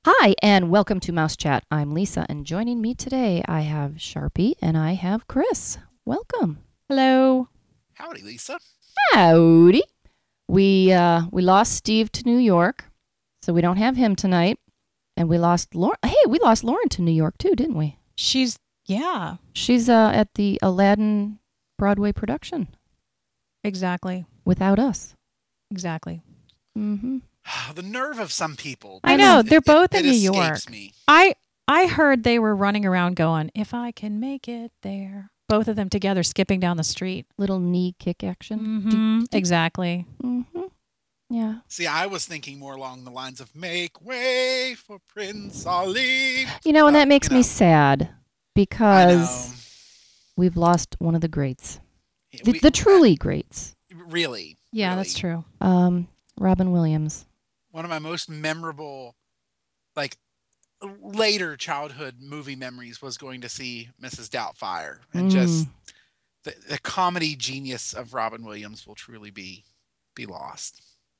Hi, and welcome to Mouse Chat. I'm Lisa, and joining me today, I have Sharpie and I have Chris. Welcome. Hello. Howdy, Lisa. Howdy. We lost Steve to New York, so we don't have him tonight. And we lost Lauren. Hey, we lost Lauren to New York too, didn't we? She's at the Aladdin Broadway production exactly. without us. Exactly. Mm-hmm. The nerve of some people. I know, they're both in New New York. Me. I heard they were running around going, "If I can make it there." Both of them together skipping down the street. Little knee kick action. Mm-hmm. Exactly. Mm-hmm. Yeah. See, I was thinking more along the lines of "Make way for Prince Ali." And that makes me sad because I we've lost one of the greats. know. The truly greats. Really. Yeah, really. that's true. Robin Williams. One of my most memorable, later childhood movie memories was going to see Mrs. Doubtfire, and just the comedy genius of Robin Williams will truly be lost.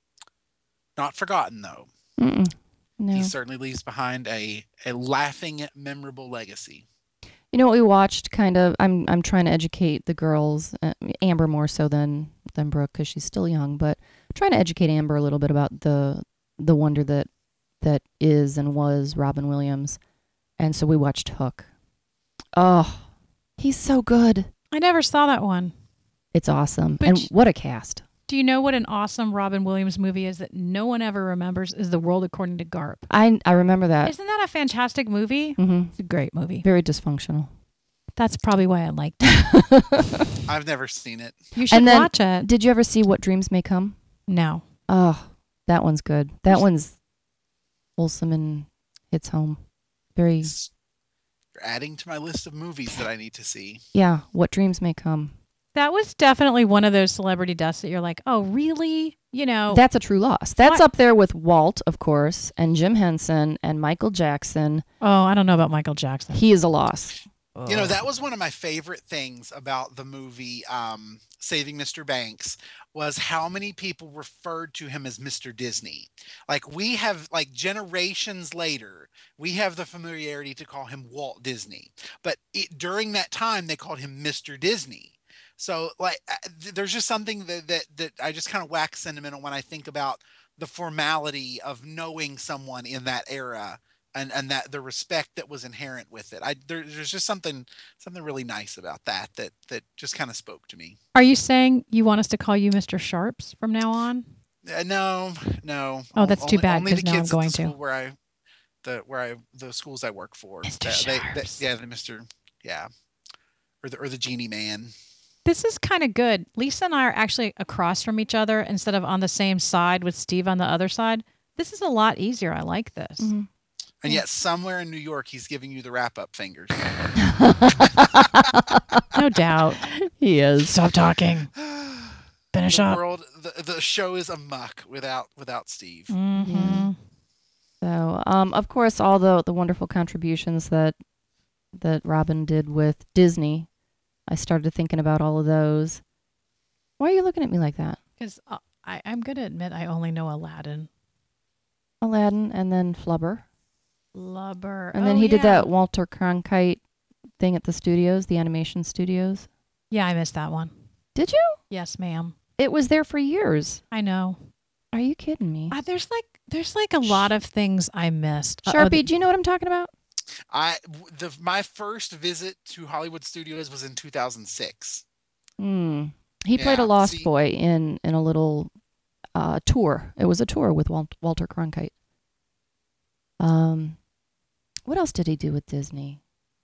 Not forgotten though. Mm-mm. No. He certainly leaves behind a laughing, memorable legacy. You know what we watched? Kind of. I'm trying to educate the girls, Amber more so than Brooke because she's still young, but trying to educate Amber a little bit about the wonder that is and was Robin Williams. And so we watched Hook. Oh, he's so good. I never saw that one. It's awesome. But and what a cast. Do you know what an awesome Robin Williams movie is that no one ever remembers is The World According to Garp? I remember that. Isn't that a fantastic movie? Mm-hmm. It's a great movie. Very dysfunctional. That's probably why I liked it. I've never seen it. You should watch it. Did you ever see What Dreams May Come? No. Oh, that one's good. That one's wholesome and hits home. Very. You're adding to my list of movies that I need to see. Yeah, What Dreams May Come. That was definitely one of those celebrity deaths that you're like, oh, really? That's a true loss. That's up there with Walt, of course, and Jim Henson and Michael Jackson. Oh, I don't know about Michael Jackson. He is a loss. That was one of my favorite things about the movie Saving Mr. Banks was how many people referred to him as Mr. Disney. We have, generations later, we have the familiarity to call him Walt Disney. But during that time, they called him Mr. Disney. So, there's just something that I just kind of wax sentimental when I think about the formality of knowing someone in that era. And that the respect that was inherent with it. There's just something really nice about that just kind of spoke to me. Are you saying you want us to call you Mr. Sharps from now on? No. Oh, that's too bad because now I'm going to. Where the schools I work for. Mr. Sharps. The Mr. Yeah, or the Genie Man. This is kind of good. Lisa and I are actually across from each other instead of on the same side with Steve on the other side. This is a lot easier. I like this. Mm-hmm. And yet somewhere in New York, he's giving you the wrap-up fingers. No doubt. He is. Stop talking. Finish up. The show is amuck without Steve. Mm-hmm. Yeah. So, of course, all the wonderful contributions that Robin did with Disney, I started thinking about all of those. Why are you looking at me like that? Because I'm going to admit I only know Aladdin. Aladdin and then Flubber. And then he did that Walter Cronkite thing at the studios, the animation studios. Yeah, I missed that one. Did you? Yes, ma'am. It was there for years. I know. Are you kidding me? There's a lot of things I missed. Sharpie, do you know what I'm talking about? My first visit to Hollywood Studios was in 2006. He played a lost boy in a little tour. It was a tour with Walter Cronkite. What else did he do with Disney?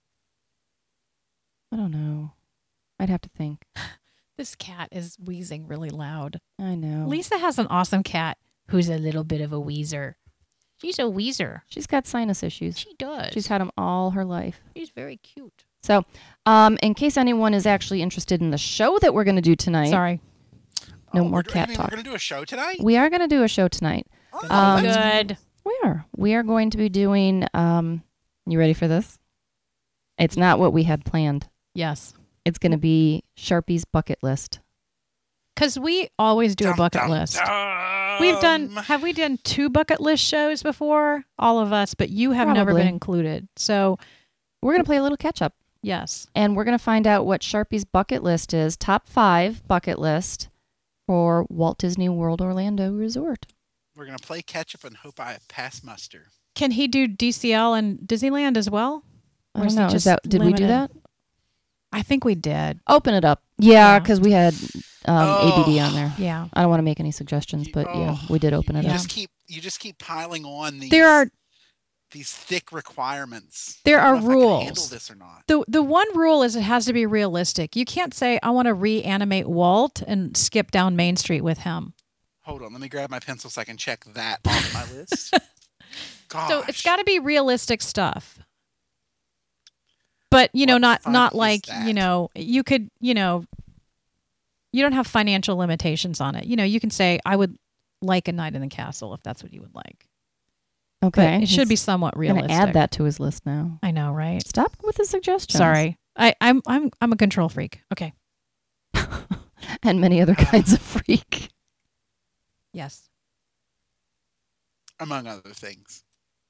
I don't know. I'd have to think. This cat is wheezing really loud. I know. Lisa has an awesome cat who's a little bit of a wheezer. She's a wheezer. She's got sinus issues. She does. She's had them all her life. She's very cute. So, in case anyone is actually interested in the show that we're going to do tonight. Sorry. No more cat talk. We're going to do a show tonight? We are going to do a show tonight. Good. We are going to be doing, you ready for this? It's not what we had planned. Yes. It's going to be Sharpie's bucket list. Because we always do a bucket list. Have we done 2 bucket list shows before? All of us, but you have never Probably. been included. So, We're going to play a little catch up. yes. And we're going to find out what Sharpie's bucket list is. Top 5 bucket list for Walt Disney World Orlando Resort. We're gonna play catch up and hope I pass muster. Can he do DCL and Disneyland as well? I Or don't is it know. just Did we do limited? that? I think we did. Open it up. Yeah, Yeah. because we had ABD on there. Yeah. I don't want to make any suggestions, but yeah, we did open it You up. just keep piling on these thick requirements. There I are don't know if I can handle rules. this or not. The one rule is it has to be realistic. You can't say I want to reanimate Walt and skip down Main Street with him. Hold on, let me grab my pencil so I can check that off my list. Gosh. So it's got to be realistic stuff. But, What not fun not is like, that? you could, you don't have financial limitations on it. You can say I would like a night in the castle if that's what you would like. Okay. But it should be somewhat going realistic. to add that to his list now. I know, right? Stop with the suggestions. Sorry. I'm a control freak. Okay. And many other kinds of freak. Yes. Among other things.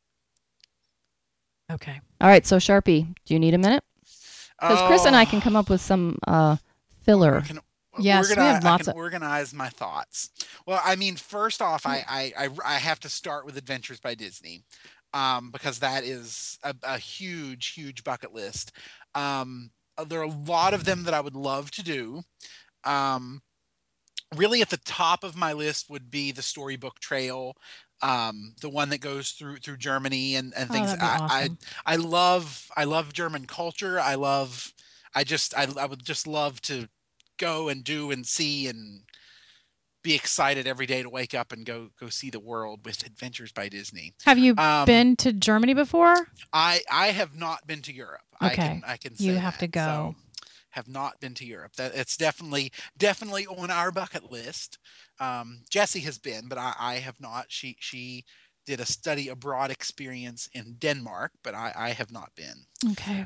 Okay. All right, so Sharpie, do you need a minute? Because Chris and I can come up with some filler. Yes, we have lots I of- can organize my thoughts. Well, I mean, first off, I have to start with Adventures by Disney, because that is a huge bucket list. There are a lot of them that I would love to do. Really, at the top of my list would be the Storybook Trail, the one that goes through Germany and things. that'd be awesome. I love German culture. I would just love to go and do and see and be excited every day to wake up and go see the world with Adventures by Disney. Have you Um, been to Germany before? I have not been to Europe. Okay. I can say You have to that. go. So, have not been to Europe. That it's definitely on our bucket list. Jessie has been, but I have not. She did a study abroad experience in Denmark, but I have not been. Okay.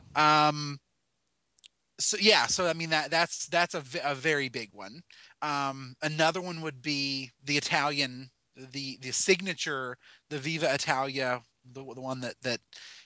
So yeah, so I mean that's a very big one. Another one would be the Italian, the signature, the Viva Italia, the one that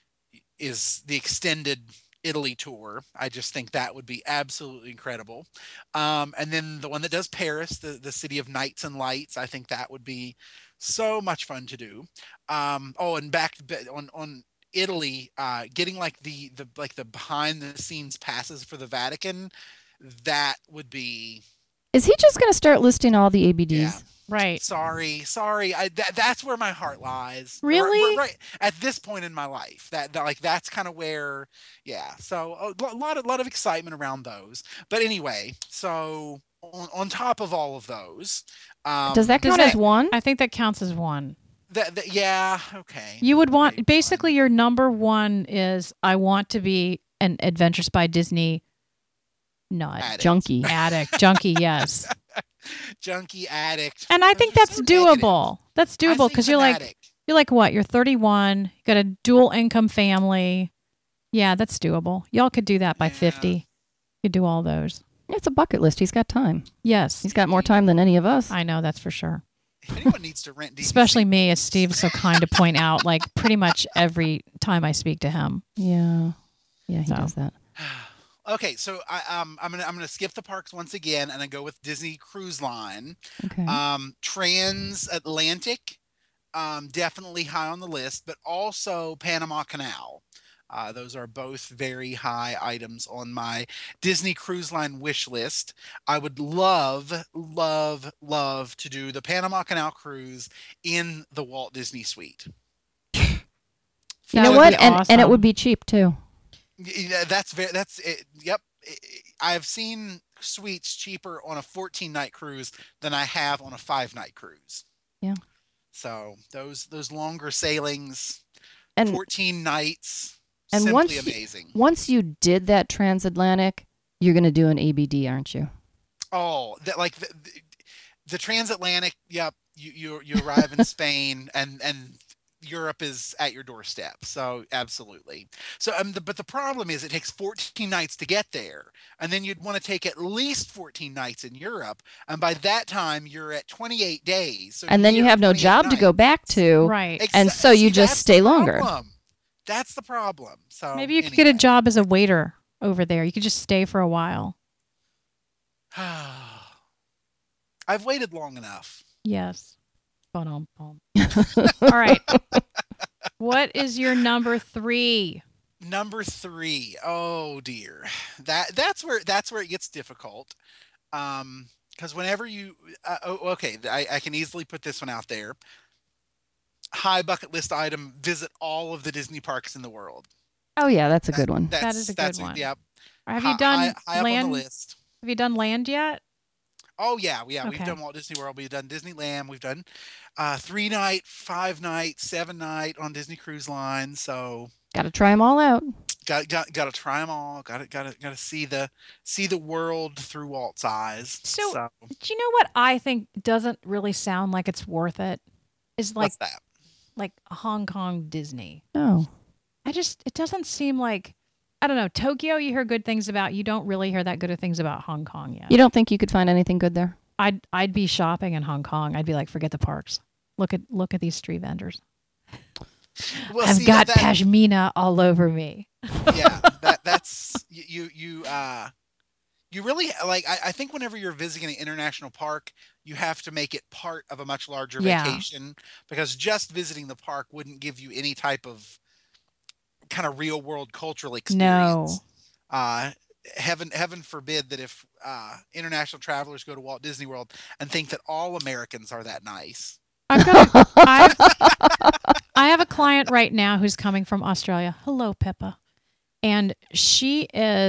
is the extended Italy tour. I just think that would be absolutely incredible. And then the one that does Paris, the city of nights and lights. I think that would be so much fun to do. And back on Italy, getting like the behind the scenes passes for the Vatican, that would be. Is he just going to start listing all the ABDs? Yeah. Right. Sorry. That's where my heart lies. Really? Right at this point in my life, that's kind of where, yeah. So a lot of excitement around those. But anyway, so on top of all of those, Does that count as one? I think that counts as one. yeah, okay. You would want Okay, basically your number one is I want to be an Adventures by Disney nut. Addict. Junkie. Addict, junkie, yes. Junkie addict. And I think You're that's so doable. negative. That's I doable think because you're like fanatic. what? You're 31. You got a dual income family. Yeah, that's doable. Y'all could do that by Yeah. 50. You could do all those. It's a bucket list. He's got time. Yes, He's got more time than any of us. I know that's for sure. If anyone needs to rent DVC, Especially me, as Steve's so kind to point out, like pretty much every time I speak to him. Yeah. Yeah, he So. does that. Okay, so I'm gonna skip the parks once again and I go with Disney Cruise Line. Okay. Transatlantic, definitely high on the list, but also Panama Canal. Those are both very high items on my Disney Cruise Line wish list. I would love to do the Panama Canal cruise in the Walt Disney Suite. You That know would what? be And it awesome. would be cheap too. Yeah, that's it. Yep. I've seen suites cheaper on a 14-night cruise than I have on a 5-night cruise. Yeah. So those longer sailings, And 14 nights, and simply once amazing. once you did that transatlantic, you're going to do an ABD, aren't you? Oh, that like the transatlantic. Yep. You arrive in Spain and Europe is at your doorstep. So absolutely. So but the problem is it takes 14 nights to get there, and then you'd want to take at least 14 nights in Europe, and by that time you're at 28 days. So And then you have no job to go back to. Right. And so you just stay longer. That's the problem. So maybe you could get a job as a waiter over there. You could just stay for a while. I've waited long enough. Yes. All right. What is your number 3? Number 3. Oh dear. That's where it gets difficult. Because whenever you I can easily put this one out there. High bucket list item: visit all of the Disney parks in the world. Oh yeah, that's a good one. That is a good one. Yep. Have you done high Land? up on the list. Have you done Land yet? Oh yeah, We've Okay. done Walt Disney World. We've done Disneyland. We've done 3-night, 5-night, 7-night on Disney Cruise Line. So Got to try them all out. got to try them all. Got to see the world through Walt's eyes. So do you know what I think doesn't really sound like it's worth it? Is like what's that? like Hong Kong Disney. Oh. It doesn't seem like, I don't know, Tokyo you hear good things about. You don't really hear that good of things about Hong Kong yet. You don't think you could find anything good there? I'd be shopping in Hong Kong. I'd be like, forget the parks. Look at these street vendors. Well, I've got pashmina all over me. Yeah, that's you really like. I think whenever you're visiting an international park, you have to make it part of a much larger vacation, because just visiting the park wouldn't give you any type of kind of real world cultural experience. No. Heaven forbid that if international travelers go to Walt Disney World and think that all Americans are that nice. I have a client right now who's coming from Australia. Hello, Pippa. And she's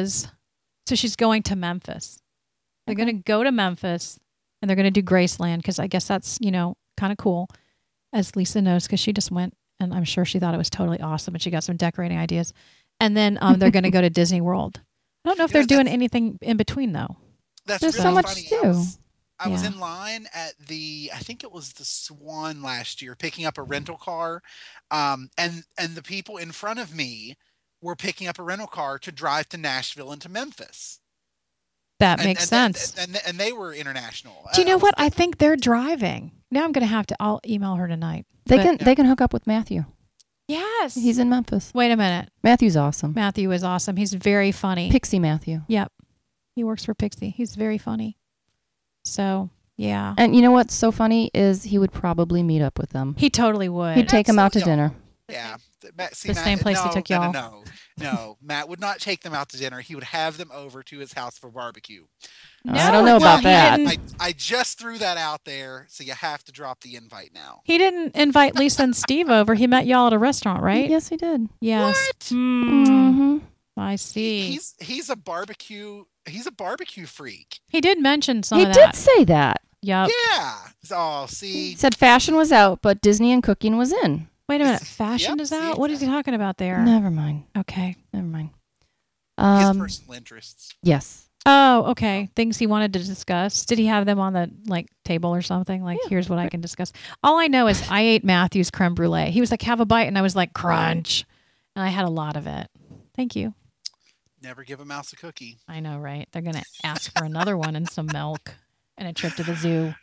going to Memphis. They're going to go to Memphis and they're going to do Graceland, because I guess that's, kind of cool, as Lisa knows, because she just went and I'm sure she thought it was totally awesome and she got some decorating ideas. And then they're going to go to Disney World. I don't know if they're doing anything in between, though. There's really so much to do. I was in line at I think it was the Swan last year, picking up a rental car, and the people in front of me were picking up a rental car to drive to Nashville and to Memphis. That makes sense. And they were international. Do you know what? I think they're driving. Now I'm going to have to. I'll email her tonight. They can hook up with Matthew. Yes, he's in Memphis. Wait a minute. Matthew's awesome. Matthew is awesome. He's very funny. Pixie Matthew. Yep, he works for Pixie. He's very funny. So, yeah. And you know what's so funny is he would probably meet up with them. He totally would. He'd take them out to dinner. Yeah. Matt, same place he took y'all. No. Matt would not take them out to dinner. He would have them over to his house for barbecue. No, I don't know about that. I just threw that out there, so you have to drop the invite now. He didn't invite Lisa and Steve over. He met y'all at a restaurant, right? Yes, he did. Yes. What? Mm-hmm. I see. He's a barbecue freak. He did mention some of that. He did say that. Yep. Yeah. Oh, see. He said fashion was out, but Disney and cooking was in. Wait a minute. Fashion is out? What is he talking about there? Never mind. Okay. Never mind. His personal interests. Yes. Oh, okay. Things he wanted to discuss. Did he have them on the table or something? Here's what I can discuss. All I know is I ate Matthew's creme brulee. He was like, have a bite. And I was like, crunch. And I had a lot of it. Thank you. Never give a mouse a cookie. I know, right? They're going to ask for another one and some milk and a trip to the zoo.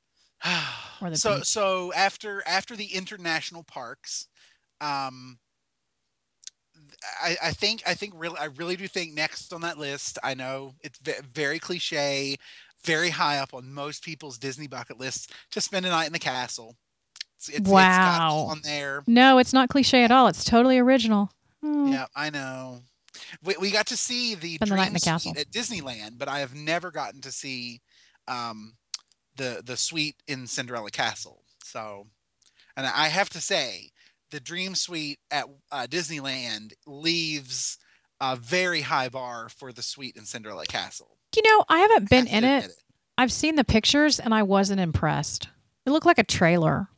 Or the beach. So after the international parks, I really do think next on that list, I know it's very cliche, very high up on most people's Disney bucket lists, to spend a night in the castle. It's got on there. No, it's not cliche at all. It's totally original. Yeah, I know. We got to see the Dream Suite at Disneyland, but I have never gotten to see the suite in Cinderella Castle. So, and I have to say, the Dream Suite at Disneyland leaves a very high bar for the suite in Cinderella Castle. I haven't been in it. I've seen the pictures and I wasn't impressed. It looked like a trailer.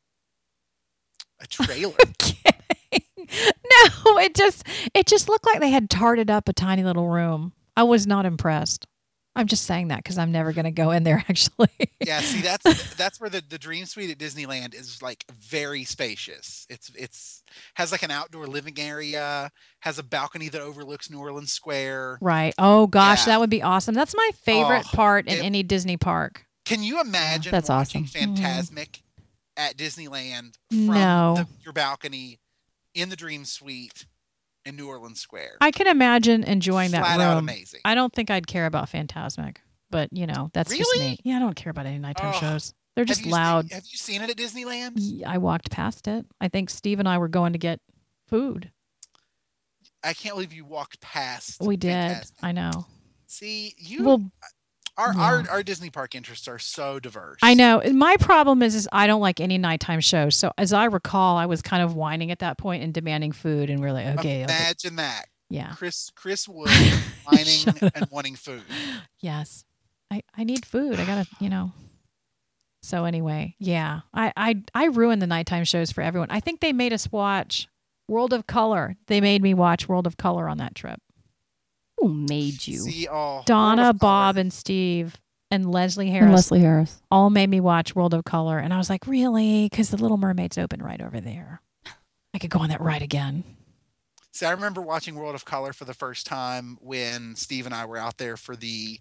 A trailer? I'm kidding. No, it just looked like they had tarted up a tiny little room. I was not impressed. I'm just saying that because I'm never going to go in there, actually. Yeah, see, that's where the Dream Suite at Disneyland is like very spacious. It's has like an outdoor living area, has a balcony that overlooks New Orleans Square. Right. Oh, gosh, Yeah. that would be awesome. That's my favorite Oh, part in it- any Disney park. Can you imagine that's watching awesome. Fantasmic at Disneyland from No. your balcony in the Dream Suite in New Orleans Square? I can imagine enjoying that Flat out room. amazing. I don't think I'd care about Phantasmic, but, that's just Really? me. Yeah, I don't care about any nighttime Oh, shows. They're just Have you loud. have you seen it at Disneyland? I walked past it. I think Steve and I were going to get food. I can't believe you walked past. We did. Fantasmic. I know. See, you Well, our Disney park interests are so diverse. I know. My problem is I don't like any nighttime shows. So as I recall, I was kind of whining at that point and demanding food, and we're like, okay. Imagine that. Yeah. Chris Wood whining and wanting food. Yes. I need food. I gotta, So anyway, yeah. I ruined the nighttime shows for everyone. I think they made us watch World of Color. They made me watch World of Color on that trip. Who made you? See, Donna, Bob, and Steve and Leslie Harris And Leslie Harris. all made me watch World of Color. And I was like, really? Because the Little Mermaid's open right over there. I could go on that ride again. See, I remember watching World of Color for the first time when Steve and I were out there for the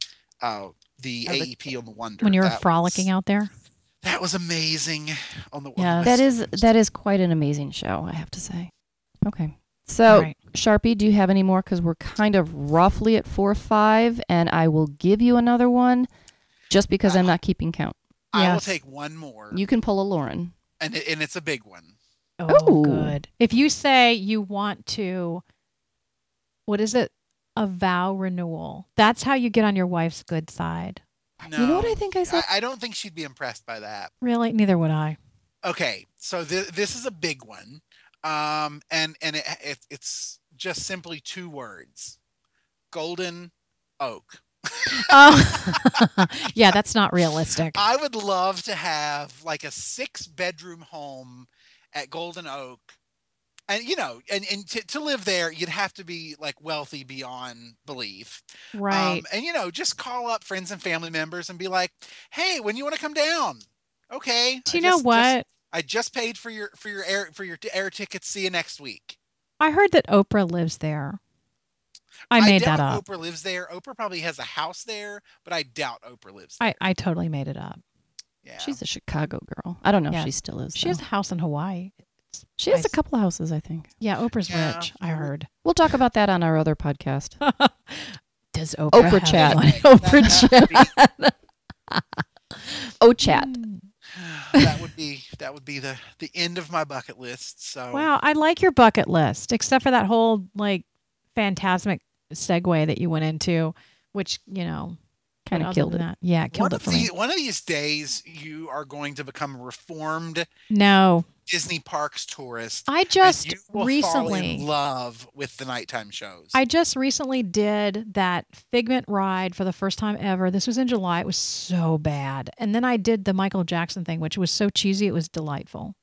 AEP on the Wonder. When you were That frolicking was- out there. That was amazing on the Yes. That is quite an amazing show, I have to say. Okay. So, All right. Sharpie, do you have any more? Because we're kind of roughly at 4 or 5, and I will give you another one just because I'm not keeping count. I will Yes. take one more, You can pull a Lauren. and it's a big one. Oh, Ooh. good. If you say you want to, what is it? A vow renewal. That's how you get on your wife's good side. No, You know what I think I said? I don't think she'd be impressed by that. Really? Neither would I. Okay, so this is a big one, and it's just simply 2 words: Golden Oak. Oh, yeah, that's not realistic. I would love to have like a 6-bedroom home at Golden Oak. And and to live there, you'd have to be like wealthy beyond belief. Right. And just call up friends and family members and be like, "Hey, when you want to come down?" Okay. Do you know what? I just paid for your air tickets. See you next week. I heard that Oprah lives there. I made doubt that up. Oprah lives there. Oprah probably has a house there, but I doubt Oprah lives there. I totally made it up. Yeah. She's a Chicago girl. I don't know Yeah. if she still is. She has a though. house in Hawaii. She has a nice. couple of houses, I think. Yeah, Oprah's Yeah. rich, I heard. We'll talk about that on our other podcast. Does Oprah, Oprah have chat. money? That- that would Oh, chat. that would be the end of my bucket list. So Wow, I like your bucket list, except for that whole phantasmic segue that you went into, which Kind other of killed than it. that, yeah, it killed it for me. One of these days, you are going to become a reformed No, Disney Parks tourist. I and just you will fall recently, in love with the nighttime shows. I just recently did that Figment ride for the first time ever. This was in July. It was so bad, and then I did the Michael Jackson thing, which was so cheesy. It was delightful.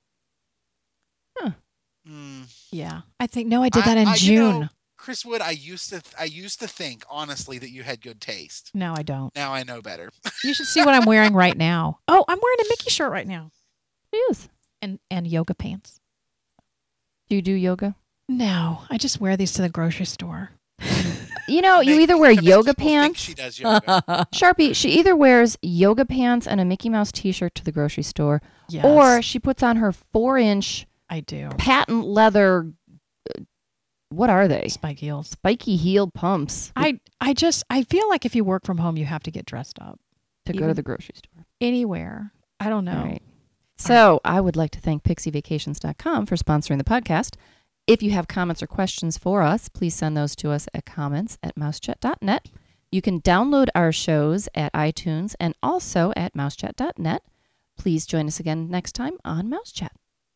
Mm. Yeah, I think I did that in you June. know, Chris Wood, I used to think honestly that you had good taste. No, I don't. Now I know better. You should see what I'm wearing right now. Oh, I'm wearing a Mickey shirt right now, She is. and yoga pants. Do you do yoga? No, I just wear these to the grocery store. You know, you Make- either wear to make yoga people think pants. She does yoga. Sharpie, she either wears yoga pants and a Mickey Mouse t-shirt to the grocery store, Yes, or she puts on her 4-inch I do. patent leather, what are they? Spike heels. Spiky heel pumps I feel like if you work from home, you have to get dressed up to go to even- the grocery store. anywhere. I don't know. All right. So I would like to thank PixieVacations.com for sponsoring the podcast. If you have comments or questions for us, please send those to us at comments@mousechat.net. You can download our shows at iTunes and also at mousechat.net. Please join us again next time on Mouse Chat.